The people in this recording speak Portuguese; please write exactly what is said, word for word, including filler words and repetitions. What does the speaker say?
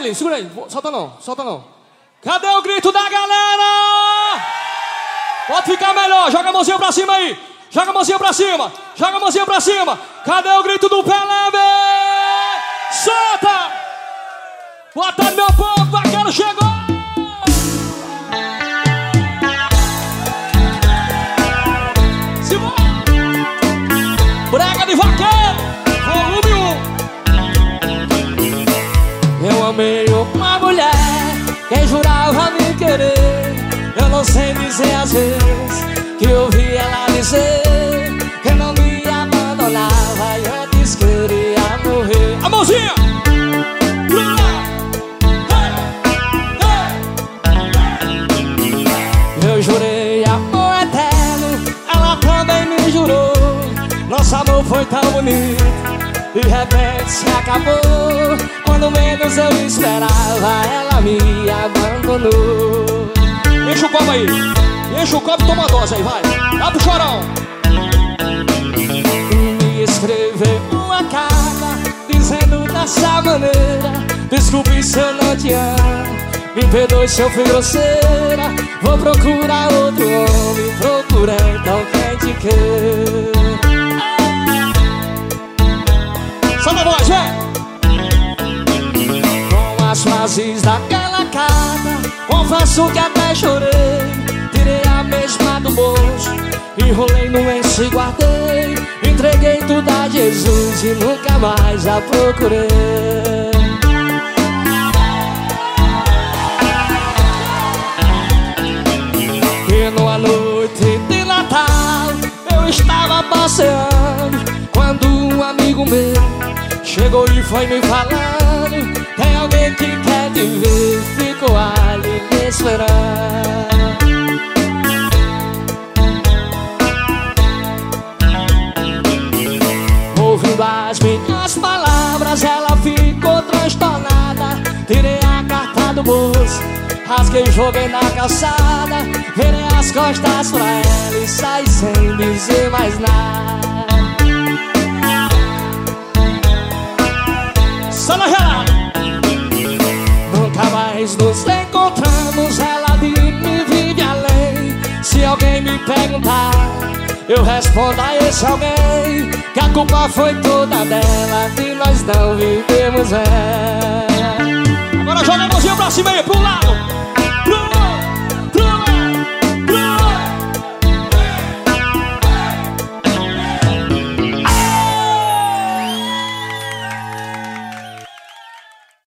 ele, segura ele. Solta não, solta não. Cadê o grito da galera? Pode ficar melhor, joga a mãozinha pra cima aí. Joga a mãozinha pra cima, joga a mãozinha pra cima. Cadê o grito do Pelé? Solta! Boa tarde, meu povo, vaqueiro chegou! Simão! Brega de vaqueiro, volume um. Eu amei uma mulher, quem jurava me querer. Eu não sei dizer às vezes que eu ouvi ela dizer que não me abandonava e antes queria morrer. A mãozinha! Eu jurei amor eterno, ela também me jurou. Nosso amor foi tão bonito, de repente se acabou. Quando menos eu esperava, ela me abandonou. Enche o copo aí, enche o copo e toma a dose aí, vai. Dá pro chorão. Me escreveu uma carta dizendo dessa maneira: desculpe se eu não te amo, me perdoe se eu fui grosseira. Vou procurar outro homem, procura então quem te quer. Solta a voz, vem! Com as frases daquela carta, confesso que até chorei. Tirei a mesma do bolso, enrolei no lenço e guardei. Entreguei tudo a Jesus e nunca mais a procurei. E numa noite de Natal eu estava passeando, quando um amigo meu chegou e foi me falando: tem alguém que quer te ver, ficou ali me esperando. Ouvindo as minhas palavras, ela ficou transtornada. Tirei a carta do bolso, rasguei e joguei na calçada. Virei as costas pra ela e saí sem dizer mais nada. Só na gelada. Nunca mais nos encontramos, ela de mim vive além. Se alguém me perguntar, eu respondo a esse alguém que a culpa foi toda dela, que nós não vivemos bem. Agora joga a mãozinha pra cima aí, pro lado.